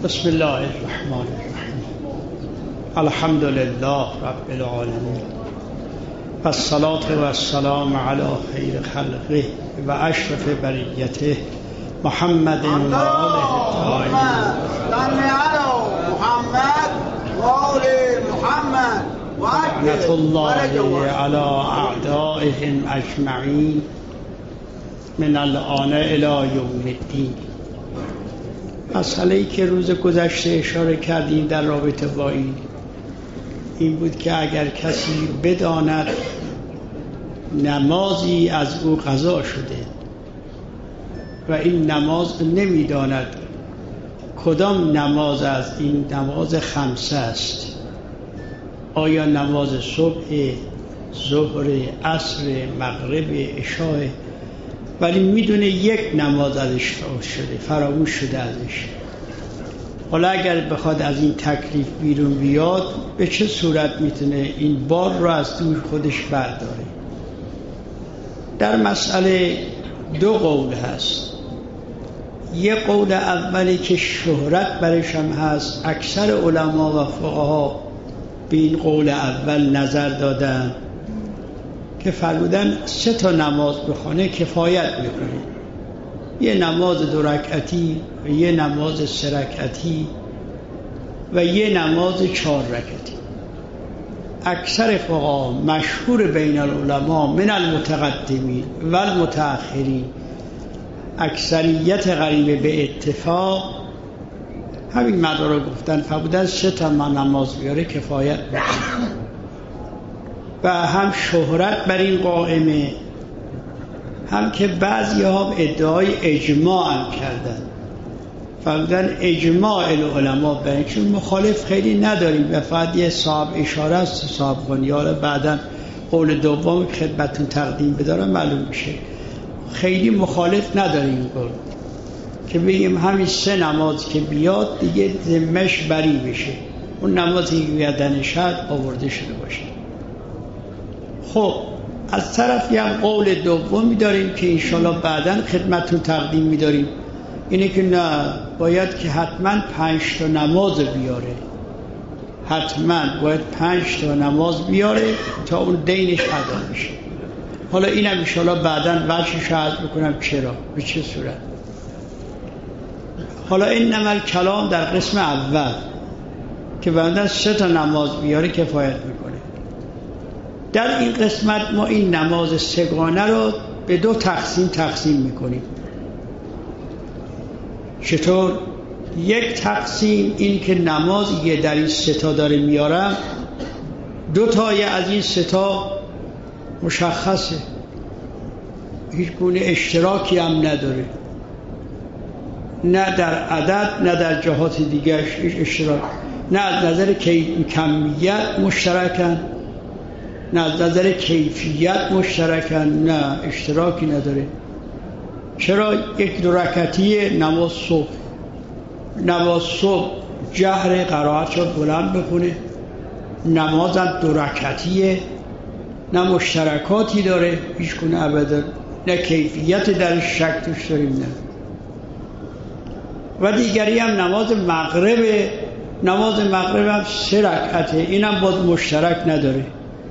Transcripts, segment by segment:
بسم الله الرحمن الرحیم. الحمد لله رب العالمین و الصلاة و السلام علی خیر خلقه و اشرف بریته محمد و آله الطاهرین. لعنت الله علی اعدائهم اجمعین من الآن الی یوم الدین. مسئله‌ای که روز گذشته اشاره کردیم در رابطه با این بود که اگر کسی بداند نمازی از او قضا شده و این نماز نمیداند کدام نماز از این نماز خمسه است، آیا نماز صبح، ظهر، عصر، مغرب، عشاء، ولی میدونه یک نماز ازش فوت شده، فراموش شده ازش. حالا اگر بخواد از این تکلیف بیرون بیاد، به چه صورت میتونه این بار رو از دور خودش برداره؟ در مسئله دو قول هست. یک قول اولی که شهرت برش هم هست، اکثر علما و فقها به این قول اول نظر دادن که فرمودن 3 نماز بخونه کفایت میکنه. یه نماز 2 رکعتی و یه نماز 3 رکعتی و یه نماز 4 رکعتی. اکثر فقها مشهور بین العلماء من المتقدمین و المتأخرین، اکثریت غریبه به اتفاق همین مدار رو گفتن، فرمودن 3 نماز بیاره کفایت میکنه. و هم شهرت بر این قائمه، هم که بعضی ها ادعای اجماع هم کردن، فرمودن اجماع العلماء بر این، چون مخالف خیلی نداریم و فقط یه صاحب اشاره است، صاحب غنیاره. بعدا قول دوم خدمتتون تقدیم بدارم معلوم میشه. خیلی مخالف نداریم که بگیم همین 3 نماز که بیاد دیگه ذمه‌اش بری بشه، اون نمازی که بیادنش هست آورده شده باشه. خب از طرفی هم قول دومی داریم که انشالله بعداً خدمتتون تقدیم می‌داریم، اینه که نه، باید که حتما 5 نماز بیاره، حتما باید 5 نماز بیاره تا اون دینش ادا بشه. حالا اینم انشالله بعداً وجهش عرض بکنم چرا، به چه صورت. حالا انما الکلام در قسم اول که بعداً 3 نماز بیاره کفایت میکنه. در این قسمت ما این نماز 3 رو به 2 تقسیم میکنیم. چطور؟ یک تقسیم این که نمازی در این 3 داره میارم، 2 از این 3 مشخصه، هیچ گونه اشتراکی هم نداره، نه در عدد نه در جهات دیگرش هیچ اشتراک، نه از نظر کمیت مشترکن نه از نظر کیفیت مشترکن، نه اشتراکی نداره. چرا؟ 1 2 رکعتی نماز صبح جهر قرائت رو بلند بخونه، نماز 2 رکعتیه، نه مشترکاتی داره هیچ گونه ابدا، نه کیفیت در شک توش داریم، نه. و دیگری هم نماز مغرب هم 3 رکعته، اینم باز مشترک نداره.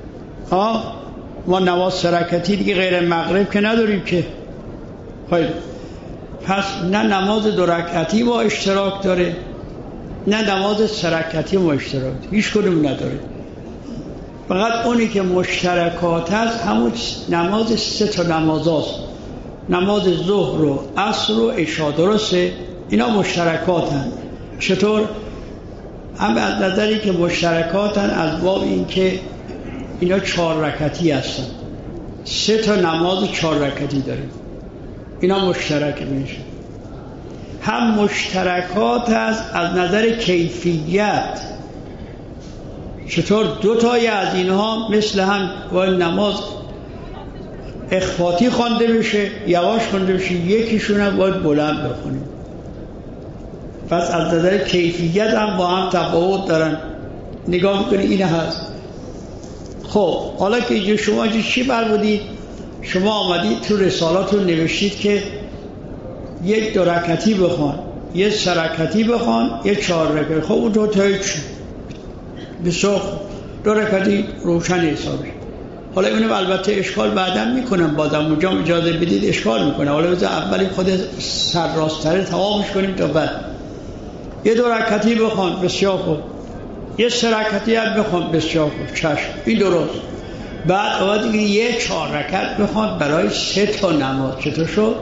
ما نماز 3 رکعتی دیگه غیر مغرب که نداریم که. خیلی پس نه نماز 2 رکعتی با اشتراک داره، نه نماز 3 رکعتی با اشتراک داره، هیچ کدوم نداره. فقط اونی که مشترکات هست همون نماز 3 نماز هست، نماز ظهر و عصر و عشاء. درسته؟ اینا مشترکات هست. چطور؟ هم از نظری که مشترکات هست از باب این که اینا 4 رکعتی هستن، 3 نماز 4 رکعتی داریم، اینا مشترک میشه. هم مشترکات هست از نظر کیفیت. چطور؟ 2 از اینها مثل هم باید نماز اخفاتی خوانده بشه، یواش خوانده بشه، یکیشون هم باید بلند بخونیم. پس از نظر کیفیت هم با هم تفاوت دارن. نگاه میکنی این هست. خب حالا که شما چی فرمودید؟ شما آمدید تو رسالاتون نوشتید که 1 2 رکعتی بخوان، یه سرکتی بخوان، یه 4 رکعتی. خب اون دو تا هیچ بسیار 2 رکعتی روشن حسابه. حالا اینم البته اشکال بعدم میکنم، بازم اونجا اجازه بدید اشکال میکنه. حالا بذار اولی خود سر راستره تمامش کنیم تا بعد. یه 2 رکعتی بخوان، بسیار خوب. یه 3 رکعتی هم بخوان، بسیار خوب، چشم، این درست. بعد آقا دیگه یه 4 رکعت بخوان برای 3 تا نماز. چطور شد؟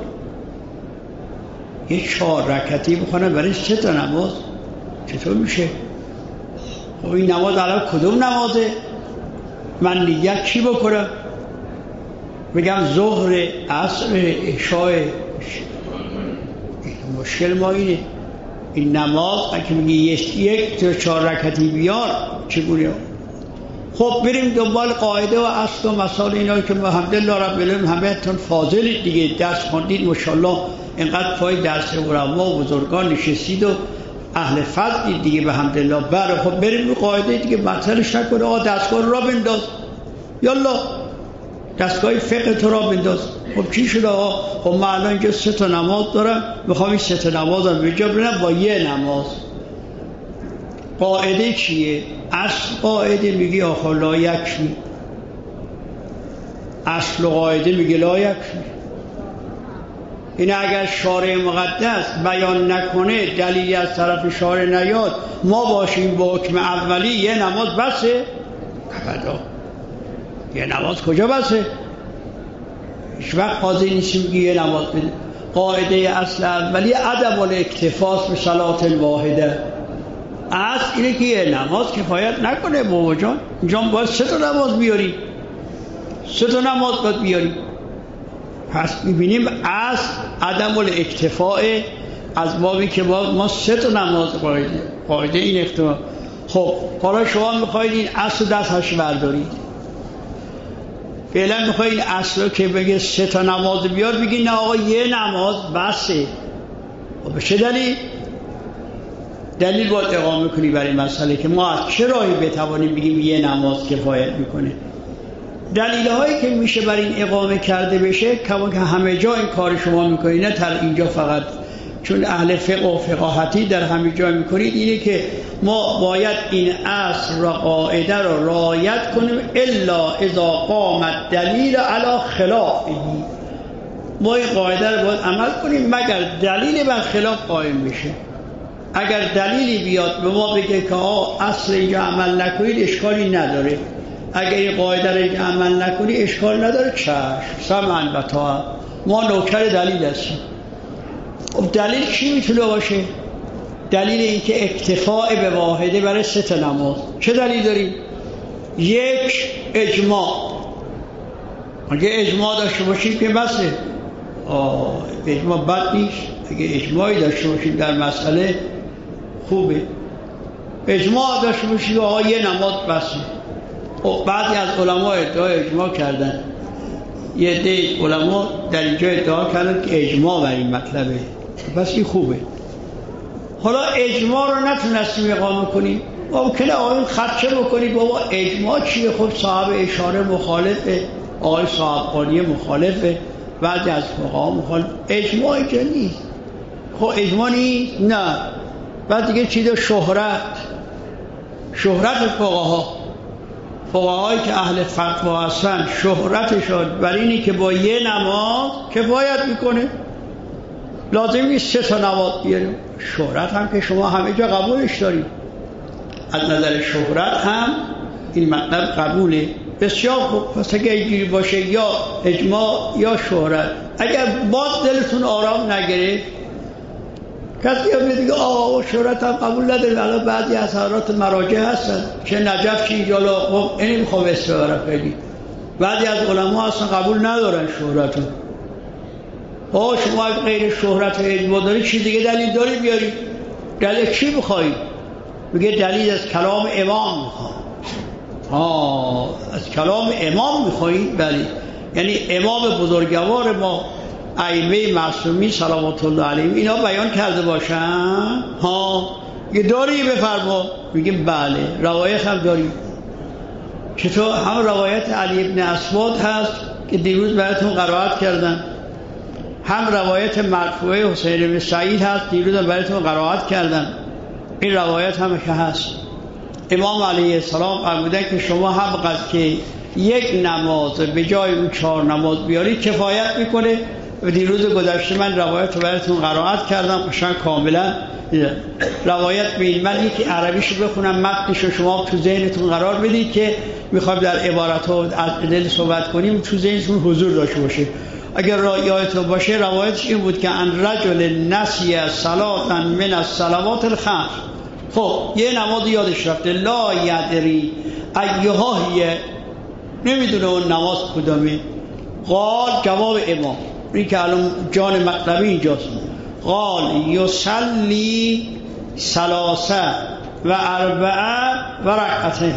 یه 4 رکعتی بخوان برای 3 تا نماز چطور میشه؟ خب این نماز الان کدوم نمازه؟ من نیت چی بکنم؟ بگم ظهر، عصر، عشاء؟ مشکل ما اینه. این نماز اگه میگی یک تا 4 رکعتی بیار چگونه؟ خب بریم دنبال قاعده و اصل و مسائل اینا که الحمدلله رب العالمین همه‌تون فاضلید دیگه، درس خوندید ماشاءالله، اینقدر پای درس علما و بزرگان نشستید و اهل فضلید دیگه به حمدالله. بله خب بریم به قاعده دیگه، مطلش نکنه. آقا دستگاه را بنداز، یالا دستگاه فقه تو را بنداز. خب چی شده آقا؟ خب من الان اینجا 3 تا نماز دارم، میخوام این 3 تا نمازم بجا برم با یه نماز. قاعده چیه؟ اصل قاعده میگی آخر لا یکفی. اصل قاعده میگه لا یکفی. این اگر شارع مقدس بیان نکنه، دلیلی از طرف شارع نیاد، ما باشیم با حکم اولی یه نماز بسه؟ ابدا. یه نماز کجا بسه؟ هیچ وقت قاضی نیستیم که یه نماز بده. قاعده اصل اولی عدم الاکتفاء به صلات واحده. اصل اینه که یه نماز کفایت نکنه بابا جان، اینجا باید 3 تا نماز بیاری، 3 تا نماز باید بیاری. پس میبینیم اصل عدم الاکتفاء از بابی که ما 3 تا نماز قاعده این اختلاف. خب حالا شما میخواید این اصل دستش بردارید، فعلا میخواید این اصل که بگه 3 تا نماز بیار، بگید نه آقا یه نماز بسه. خب به چه دلیل باید اقامه کنی برای مسئله که ما از چه راهی بتوانیم بگیم یه نماز کفایت میکنه؟ دلیل هایی که میشه برای این اقامه کرده بشه که همه جا این کار شما میکنید، نه تر اینجا فقط چون اهل فقه و فقاهتی در همه جا میکنید، اینه که ما باید این اصل را قاعده را رعایت کنیم الا اذا قام الدلیل علی خلافه. ما این قاعده را باید عمل کنیم مگر دلیل بر خلاف قائم بشه. اگر دلیلی بیاد به ما بگه که اصل اینجا عمل نکنید، اشکالی نداره. اگر این قاعده را عمل نکنی اشکال نداره، چشم، سمعا و طاعة، ما نوکر دلیل هستیم. خب دلیل چی میتونه باشه؟ دلیل این که اکتفاء به واحده برای 3 تا نماز. چه دلیل داریم؟ 1 اجماع. اگه اجماع داشته باشیم که بسه. اجماع بد نیست، اگه اجماعی داشته باشیم در مسئله خوبه. اجماع داشته باشیم یه نماز بسه. بعضی از علما ادعای اجماع کردن، یه عده علما در اینجا ادعا کردن که اجماع بر این مطلبه، پس این خوبه. حالا اجماع رو نتونستیم اقامه کنیم، ممکنه آقایون خدشه بکنید بابا اجماع چیه؟ خب صاحب اشاره مخالفه، آقای صاحب قانیه مخالفه، بعضی از فقها مخالف. اجماع اینجا نیست. خب اجماع نیست؟ نه. بعد دیگه چی داره؟ شهرت فقهایی که اهل فتوا هستن، شهرتشون بر اینی که با یه نماز کفایت میکنه، لازم نیست 3 تا نماز بیاریم. شهرت هم که شما همه جا قبولش دارید، از نظر شهرت هم این مطلب قبوله. بسیار خوب. پس اگه اینجوری باشه یا اجماع یا شهرت. اگر باز دلتون آرام نگرفت، کسی هم دیگه شهرت هم قبول نداره. الان بعضی از حضرات مراجع هستن، چه نجف چه اینجالا، خب اینی میخوام استعاره خیلی بعضی از علما هستن قبول ندارن شهرتو. شما غیر شهرت و اجماع داری، چی دیگه دلیل داری بیاری؟ دلیل چی میخوایی؟ میگه دلیل از کلام امام میخوام. از کلام امام میخوایی؟ بله. یعنی امام بزرگوار ما ائمه معصومین صلوات الله علیهم اینا بیان کرده باشن، یه داری بفرما. میگیم بله. روایت هم داریم. چطور؟ هم روایت علی ابن اسود هست که دیروز براتون قرائت کردم. هم روایت مرفوعه حسین بن سعید هست، دیروز براتون قرائت کردم، این روایت هم که هست. امام علیه السلام فرمودن که شما هم قد که یک نماز به جای اون 4 نماز بیاری کفایت میکنه. و دیروز گذشته من روایت رو براتون قرائت کردم قشنگ کاملا. روایت به این معنی که عربیشو بخونم متنشو شما تو ذهنتون قرار بدید که میخوایم در عبارت ها از دل صحبت کنیم تو ذهنتون حضور داشته باشه. اگر یادتون باشه روایتش این بود که ان رجل نسی صلاة من الصلوات الخمس. خب یه نماز یادش رفته، لا یدری ایها هی، نمیدونه اون نماز کدامه. قال جواب امام این که الان جان مطلبی اینجاست، قال یصلی 3 و 4 و رکعتین،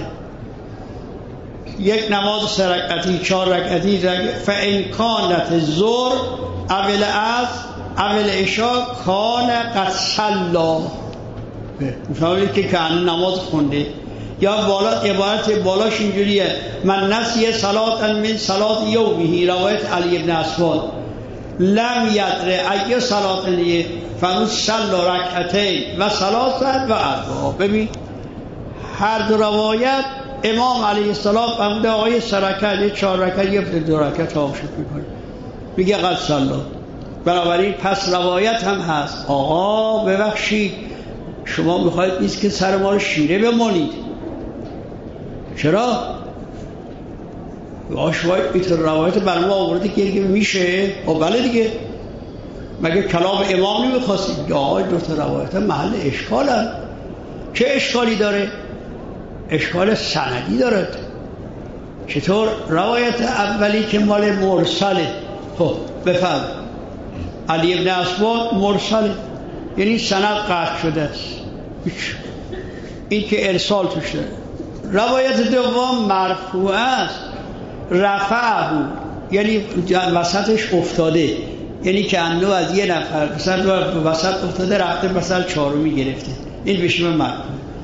یک نماز 3 رکعتی 4 رکعتی. فان کانت ظهر اول عصر اول عشاء کان قد صلی، میفهمید که کان نماز خونده. یا بالا عبارت بالاش اینجوریه من نسی صلاة من صلاة یومه، روایت علی ابن اسود لم یدر ای صلاة لیه فمون صلی رکعتین و 3 و 4. ببین هر دو روایت امام علیه السلام فرموده آقای 3 رکعت 4 رکعت یا 2 رکعت تماشا میکنه، میگه قد صلی. بنابراین پس روایت هم هست آقا ببخشید شما میخواید نیست که سر ما رو شیره بمانید. چرا؟ شما این روایت بر ما آورده که میشه؟ بله دیگه، مگه کلام امام نمیخواستید؟ یا 2 تا روایت محل اشکال هست. چه اشکالی داره؟ اشکال سندی دارد. چطور؟ روایت اولی که مال مرسله. خب بفهم علی ابن اسود مرسله یعنی سند قطع شده است، این که ارسال توش داره. روایت دوم مرفوع است، رفعه یعنی وسطش افتاده، یعنی که اندو از یه نفر مثلا وسط افتاده رفته مثلا 4می گرفته، این بشه مرفوع.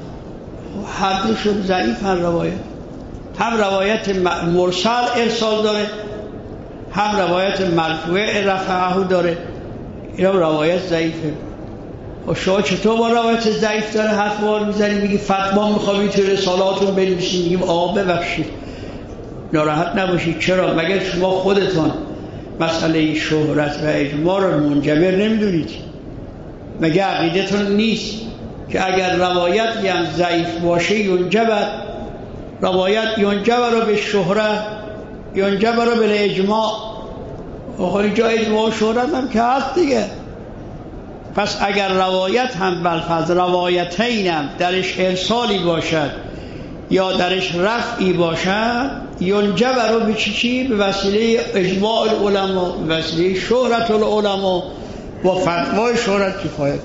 هر دوشون ضعیف هر روایت، هم روایت مرسل ارسال داره هم روایت مرفوع رفعه داره. این روایت ضعیفه. و شما چطور با روایت ضعیف داره حرف وار میزنی میگی فتوا میخوایی تو رسالاتون بنویسید؟ میگیم آقا ببخشید ناراحت نباشید. چرا؟ مگر شما خودتون مسئله شهرت و اجماع رو منجبر نمیدونید؟ مگر عقیدتون نیست که اگر روایت هم ضعیف باشه روایت ینجبر رو به شهرت ینجبر رو به اجماع؟ آخه اینجا اجماع و شهرت هم که هست دیگه. پس اگر روایت هم بلفظ روایتین هم درش ارسالی باشد یا درش رفعی باشد ینجبر رو به چی؟ به وسیله اجماع العلماء، به وسیله شهرت العلماء و فتوای شهرت کفایت.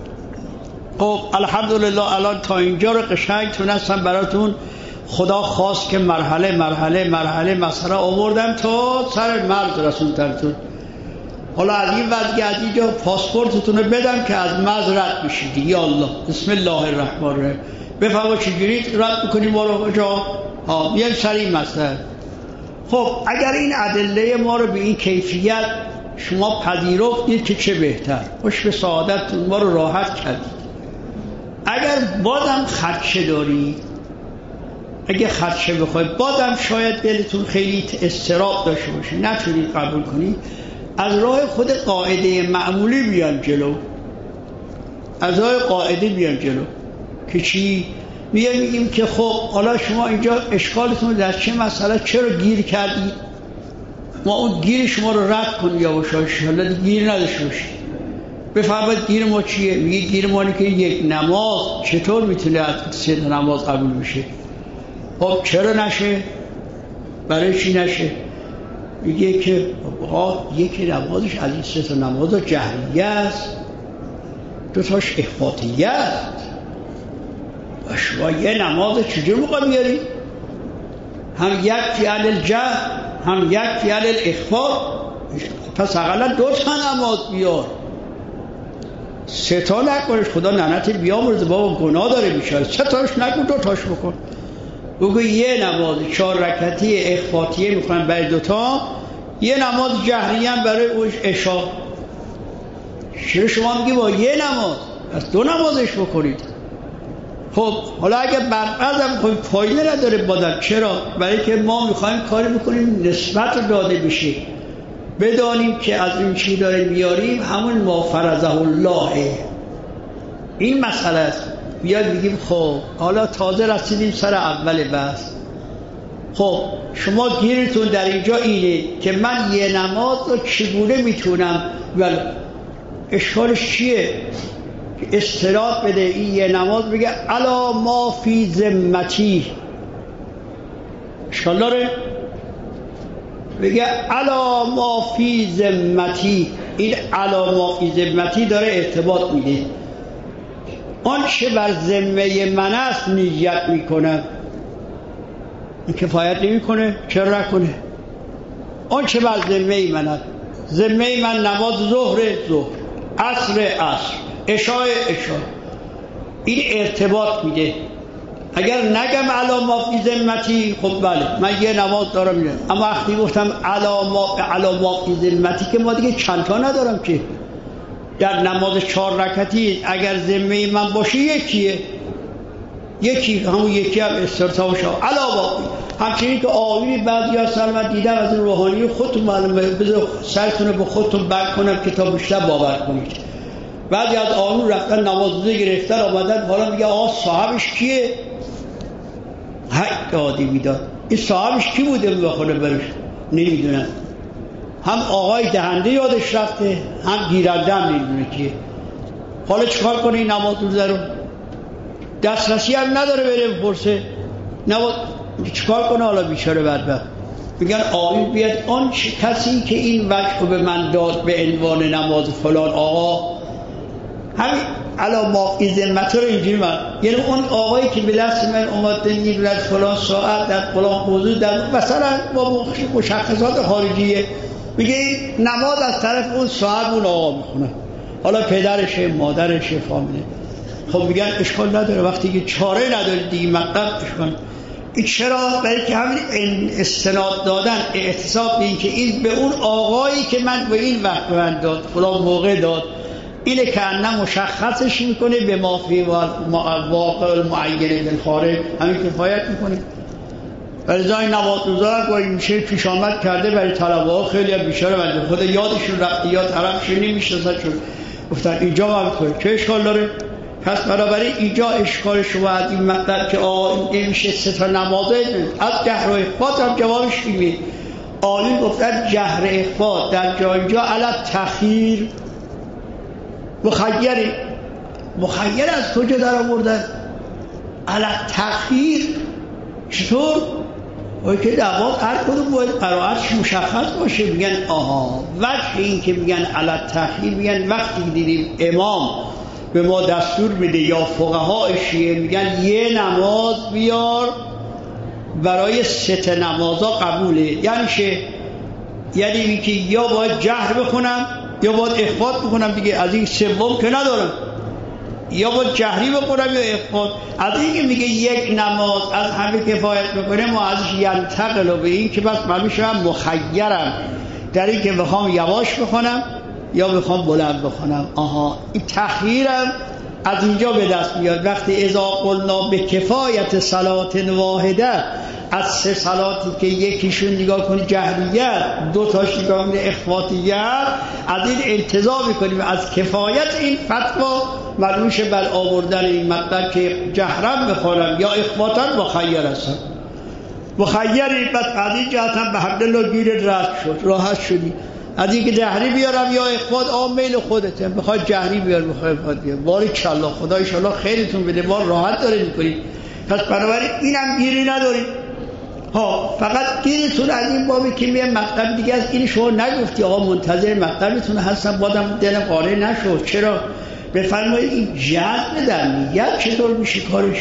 خب الحمدلله الان تا اینجا رو قشنگ تونستم براتون خدا خواست که مرحله مسئله آوردم تا سر مرز رسوندمتون. حالا از این وضعی از اینجا پاسپورتتون رو بدم که از مرز رد بشید. یا الله بسم الله الرحمن الرحیم. بفرما چجوری رد میکنیم ما رو جا؟ یک سری مسئله. خب اگر این ادله ما رو به این کیفیت شما پذیرفتید که چه بهتر، خوش به سعادتتون ما رو راحت کردید. اگر بازم خدشه دارید، اگه خدشه بخواید بازم شاید دلتون خیلی اضطراب داشته باشه نتونید قبول کنید، از راه خود قاعده معمولی بیان جلو. از راه قاعده بیان جلو که چی؟ میگیم که خب حالا شما اینجا اشکالتون در چه مسئله، چرا گیر کردید؟ ما اون گیر شما رو رد کنیم یا باشه حالا گیر نداشته باشید. بفرمایید گیر ما چیه؟ میگه گیر ما اینه که یک نماز چطور میتونه از 3 نماز قبول بشه؟ خب چرا نشه؟ برای چی نشه؟ میگه که یکی نمازش از این 3 نماز جهریه است، 2 تاش اخفاتیه است. و شما یه نماز چجور موقع بیاری؟ هم یک فعل الجهر هم یک فعل الاخفات، پس اقلا 2 تا نماز بیار. 3 تا نکنش، خدا لعنت بیامرزه، بابا گناه داره بیچاره. 3 تاش نکن 2 تاش بکن. بگو یه نماز 4 رکعتی اخفاتیه میخونم برای 2 تا، یه نماز جهریه هم برای اون عشاء چرا شما میگی با یه نماز؟ پس 2 نمازش بکنید. خب حالا اگه برعکس هم فایده نداره بدن. چرا؟ برای که ما میخوایم کاری بکنیم نسبت رو داده بشه، بدانیم که از این چی داریم میاریم همون ما فرضه الله. این مسئله است. بیاد بگیم خب حالا تازه رسیدیم سر اول بحث. خب شما گیرتون در اینجا اینه که من یه نماز رو چگونه میتونم، ولی اشکالش چیه؟ استراد بده این یه نماز بگه الا ما فی ذمتی، اشکال داره؟ بگه الا ما فی ذمتی. این الا ما فی ذمتی داره ارتباط میده. آن چه بر ذمه من است نیت میکنم. این کفایت نمیکنه؟ چرا نکنه؟ آن چه بر ذمه من است. ذمه من نماز ظهر، عصر، عشاء. این ارتباط میده. اگر نگم علا ما فی ذمتی، خب بله من یه نماز دارم میرم، اما وقتی گفتم علا ما فی ذمتی که ما دیگه چند تا ندارم که در نماز 4 رکعتی اگر ذمه من باشه یکی همون یکی هم استرتاب شد علاوه. همچنین که آیینی بعضی ها سلمت دیدم از این روحانی خودتون معلومه، بذار سرتونه به خودتون بک کنم که تا بیشتر باور کنید. بعضی از آیین رفتن نماز روزه گرفتن آمدن، حالا میگه آقا صاحبش کیه؟ حق دادی میداد. این صاحبش کی بوده بخونه برش؟ نمیدونن. هم آقای دهنده یادش رفته، هم گیرنده هم نمیدونه کیه. حالا چکار کنه این نماز روزه رو؟ دسترسی هم نداره بره بپرسه. نماز چکار کنه حالا بیچاره بدبخت؟ میگن آیین بیاد آن کسی که این وجه رو به من داد به عنوان نماز فلان آقا، همین علا ما فی ذمت رو اینجوری من، یعنی اون آقایی که به دست من اومده نیرد فلان ساعت در فلان موضوع در مثلا با مشخصات خارجیه، میگه نماز از طرف اون صاحب اون آقا میخونه، حالا پدرشه مادرشه فامیله. خب میگن اشکال نداره وقتی که چاره نداره دیگه مطلب اشکال. این چرا؟ برای که همین استناد دادن احتساب به این که این به اون آقایی که من به این وقت من داد فلان موقع داد، اینه که انه مشخصش میکنه به مافی واقع المعینه بالخارج، همین کفایت میکنه. برای زای نماز روزا گاهی میشه پیش آمد کرده برای طلبه ها خیلی بیچاره بنده خدا یادشون رفته یا طرفشون نمیشناسن، چون گفتن اینجا ما بکنه چه اشکال داره؟ پس بنابراین اینجا اشکال شما از این مطلب که این نمیشه 3 تا نمازه از جهر و اخفاء هم جوابش میگه. آیین گفتن جهر اخفاء در جا اینجا علی تخییر مخیر از کجا در آوردن؟ علی تخییر چطور؟ که نماز هر کدوم باید قرائتش مشخص باشه. میگن آها وجه این که میگن علی تخییر، میگن وقتی دیدیم امام به ما دستور میده یا فقهای شیعه میگن یه نماز بیار برای 3 نمازا قبوله، یعنی چه؟ یعنی اینکه یا باید جهر بخونم یا باید اخفاء بکنم دیگه، از این سوم که ندارم، یا باید جهری بکنم یا اخفاء. از این که میگه یک نماز از همه کفایت بکنه ما ازش ینتقل به این که بس من میشم مخیرم در این که بخوام یواش بخونم یا بخوام بلند بخونم. آها این تخییرم از اینجا به دست میاد. وقتی اذا قلنا به کفایت صلات واحده، از 3 صلاتی که یکیشون نگاه کنی جهریت، 2 تاش نگاه کنی اخفاتیت، از این انتظار میکنیم از کفایت این فتوا مدروش بر آوردن این مطلب که جهرم بخونم یا اخفاتن مخیر هستم. مخیری بس از این جهت هم به حمدالله گیرت راحت شدی. از این که جهری بیارم یا اخفات میل خودته، بخواد جهری بیار بخواد اخفات بیار، باریکالله خدا انشالله خیرتون بده، ما راحت داره میکنید. پس بنابراین اینم گیری ندارید. فقط گیرتون از این بابی که میگه مطلب دیگه از این شما نگفتی آقا منتظر مطلبتون هستم بادم دلم قانع نشد. چرا؟ بفرمایید این جذب در نیت چطور میشه کارش؟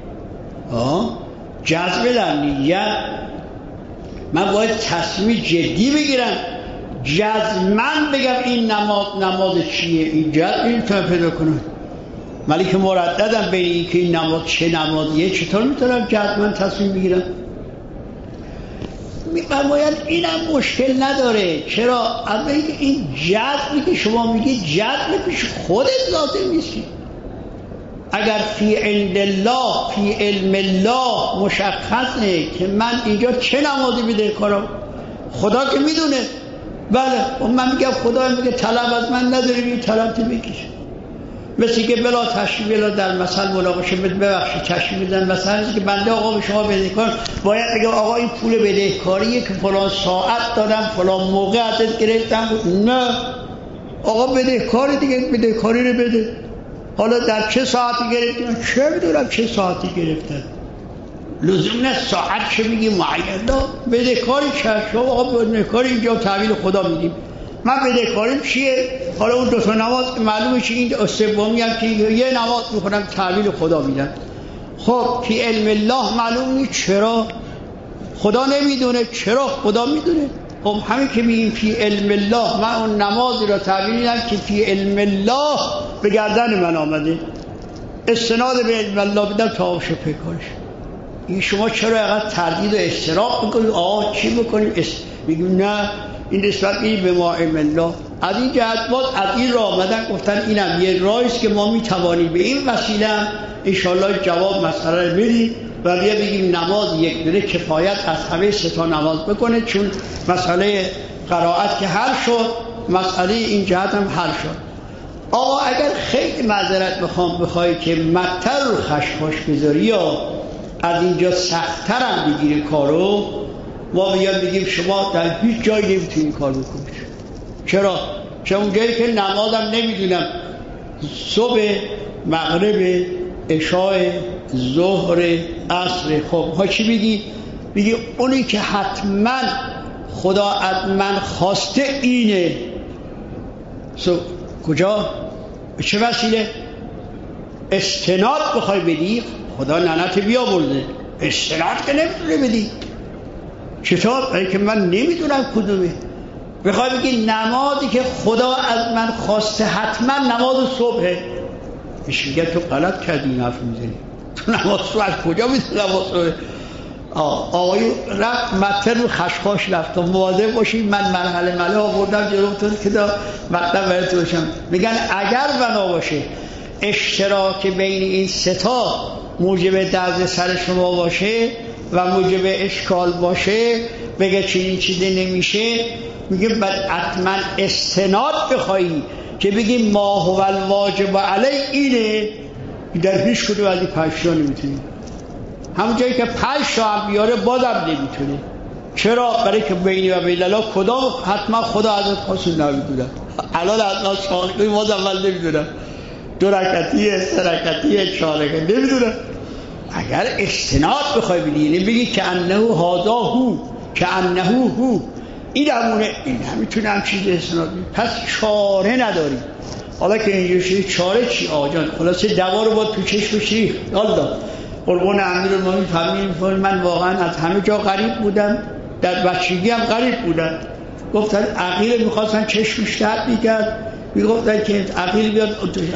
جذب در نیت من باید تصمیم جدی بگیرم، جزمن بگم این نماز چیه، این جذب نمیتونم پیدا کنم. ولی که مرددم بین این که این نماز چه نمازیه، چطور میتونم جزمن تصمیم بگیرم؟ می‌فرمایند اینم مشکل نداره. چرا؟ اما این جذبی که شما میگید جذب پیش خودت لازم نیستی. اگر فی عند الله فی علم الله مشخصه که من اینجا چه نمازی بدهکارم، خدا که میدونه. بله من میگم خدا میگه طلب از من نداری، بی طلب تو بکش. مثل که بلا تشریف بلا در مثل مناقشه ببخشید تشریف میدن مثلا که بنده آقا به شما بدهکار، باید بگم آقا این پول بدهکاریه که فلان ساعت دادم فلان موقع ازت گرفتم. نه آقا بدهکاری دیگه، بدهکاری رو بده. حالا در چه ساعتی گرفتیم چه میدونم چه ساعتی گرفتن، لزوم نه ساعت چه میگی معین. بدهکاری چه آقا بدهکاری اینجا تحویل خدا میدیم. من بدهکاریم چیه؟ حالا اون دو تا نماز معلومه چه، این سومی هم که یه نماز میخونم تحویل خدا میدن. خب فی علم الله معلوم نیست. چرا؟ خدا نمیدونه. چرا؟ خدا میدونه. خب همین که میگیم فی علم الله، من اون نمازی را تحویل میدم که فی علم الله به گردن من آمده، استناد به علم الله بدم تا شو پیکارش. این شما چرا اینقدر تردید و اشتراک میکنید؟ آقا چی بکنیم؟ میگیم نه این نسبت به ما علم الله. از این جهت باز از این راه آمدن گفتن اینم یه راهی است که ما میتوانیم به این وسیله انشالله جواب مسئله رو بدیم و بیا بگیم نماز یک دونه کفایت از همه سه تا نماز بکنه، چون مسئله قرائت که حل شد، مسئله این جهت هم حل شد. آقا اگر خیلی معذرت بخوای که مطر رو خشخاش بذاری یا از اینجا سخت‌تر هم بگیره کارو، ما بگیم شما در هیچ جایی نمیتونی کار بکنید. چرا؟ چون اونجایی که نمازم نمیدونم صبح، مغرب، عشاء، ظهر، عصر. خب ها چی بگی؟ بگی اونی که حتما خدا از من خواسته اینه. کجا؟ چه وسیله؟ استناد بخوای بدی، خدا نعنت بیاورده. استناد که نمیتونه بدی. چطور؟ برای که من نمیدونم کدومه. بخوای بگی نمازی که خدا از من خواسته حتما نماز صبحه، میگه تو غلط کردی این حرف میزنی. تو نماز صبح از کجا میدونی نماز صبح؟ آقای رفت مطر رو خشخاش رفت. تو مواظب باشید، من مرحله آوردم جلوتون که دا مطلب براتون باشم. میگن اگر بنا باشه اشتراک بین این سه تا موجب درد سر شما باشه و موجب اشکال باشه، بگه چنین چیزی نمیشه، میگه بعد حتما استناد بخوایی که بگی ما هو الواجب علی اینه، در هیچ کدوم از این 5 تا نمیتونی. همون جایی که 5 تا هم بیاره بازم نمیتونه. چرا؟ برای که بینی و بین الله کدام حتما خدا ازت خواست نمیدونم. الان از شاهدی باز اول نمیدونم 2 رکعتیه 3 رکعتیه 4 رکعتیه نمیدونم. اگر استناد بخوای بگی، یعنی بگی که انه هذا هو، که انه هو، این همونه، این نمیتونه هم چیز استناد بگی. پس چاره نداری. حالا که اینجا شدی چاره چی آقا جان؟ خلاصه دوا رو باید تو چشمش ریخت. یالا قربون امیرالمومنین فرمودن من واقعا از همه جا غریب بودم، در بچگی هم غریب بودم. گفتن عقیل میخواستن چشمش درد میکرد، میگفتن که عقیل بیاد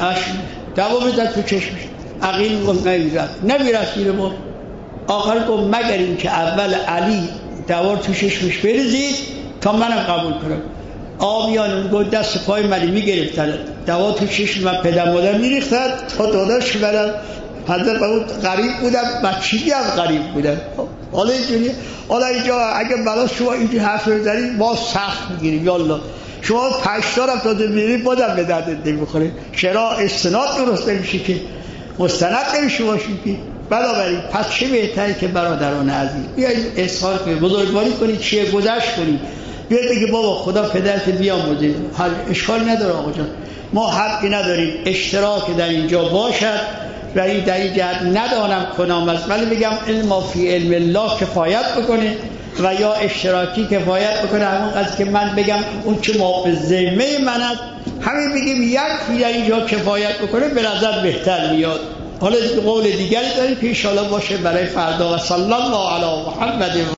دوا بزن تو چشمش. عقیل میگفت نمیرد میره بود. آخر گفت مگر این که اول علی دوا تو چشمش بریزید تا منم قبول کنم. آمیان میگفت دست پای منی میگرفتن دوا تو چشم من پدر مادر میریختن تا داداش برم. حضرت غریب بودم، بچگی هم غریب بودم. حالا اینجوری، حالا اینجا اگه بلا شما اینجوری حرف بزنید ما سخت میگیریم. یالله شما 5 تا هم داده میرید بازم به دردت نمیخوره. چرا؟ استناد درست نمیشه که، مستند نمیشه باشید که. بنابراین پس چه بهتره که برادران عزیز بیایید اظهار کنید، بزرگواری کنید، چیه گذشت کنید، بیایید بگید بابا خدا پدرت بیاموزه. اشکال نداره آقا جان، ما حقی نداریم اشتراک در اینجا باشد و این در این جهت ندانم کنام است، ولی بگم علم فی علم الله کفایت بکنه و یا اشتراکی کفایت بکنه. همون قضیه که من بگم اون چه ما به ذمه من است، همین بگیم یک فی در اینجا کفایت بکنه به نظر بهتر میاد. حالا قول دیگری داریم که انشاءالله باشه برای فردا. و صلی الله علی محمد.